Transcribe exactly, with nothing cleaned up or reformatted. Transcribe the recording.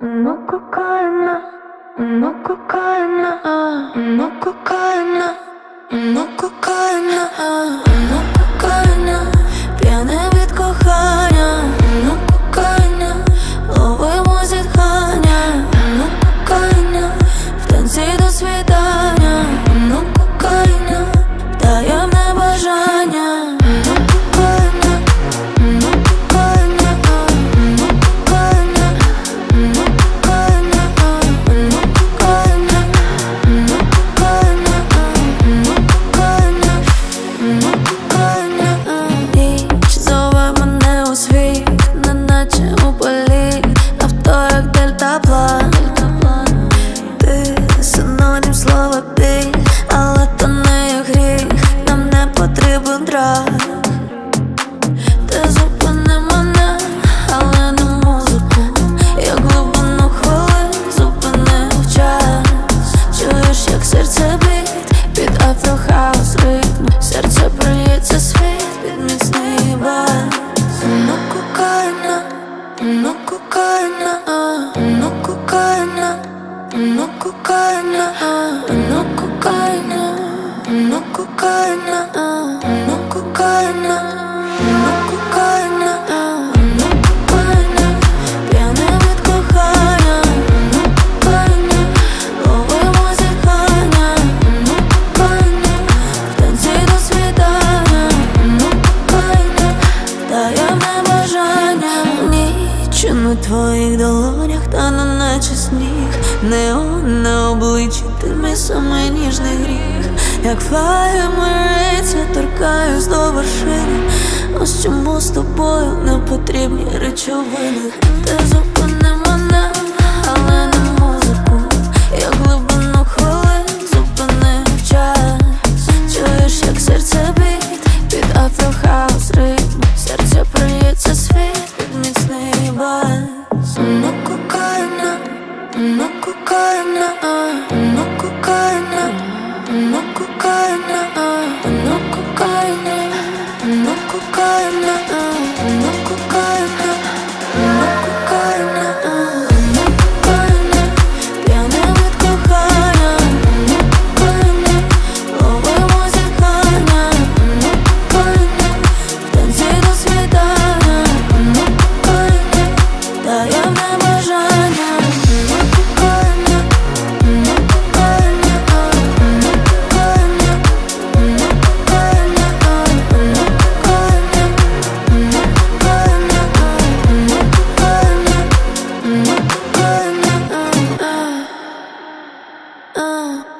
No cocaína, no cocaína, no cocaína, no cocaína, no cocaína, п'яне від кохання, no cocaína, ловимо зітхання, no cocaína, в танці до свідання, no cocaína, таємне бажання. Слова біль, але то не є гріх, нам не потрібен драк. Ти зупини мене, але не музику, як глибину хвилин зупинив час. Чуєш, як серце б'є під афрохаус ритм, серце бриється світ під міцний бас. No cocaína, no cocaína, no cocaína, no cocaína, no cocaína, no cocaína, no cocaína, no cocaína, no cocaína, п'яне від кохання, no cocaína, ловимо зітхання, no cocaína, в танці до свідання, no cocaína, таємне бажання. Ніч на твоїх долонях, та не наче сніг, неон на обличчі, ти мій самий ніжний гріх. Як флаємериця, торкаюсь до вершини. Ось чому з тобою не потрібні речовини. Ти зупини мене, але не музику, як глибину хвилин зупинив час. Чуєш, як серце б'є під афрохаус ритм, серце приється світ під міцний бас. No cocaína, no cocaína, no cocaína, no cocaína, no cocaína, no cocaína, no cocaína, no cocaína, no cocaína, п'яне від кохання, no cocaína, ловимо зітхання, no cocaína, в танці до свідання, no cocaína, таємне бажання. No cocaína, no cocaína, no cocaína, no cocaína, no cocaína, no cocaína, no cocaína, no cocaína.